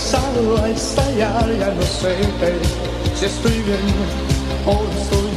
empezado a estallar, ya no sé si estoy bien o estoy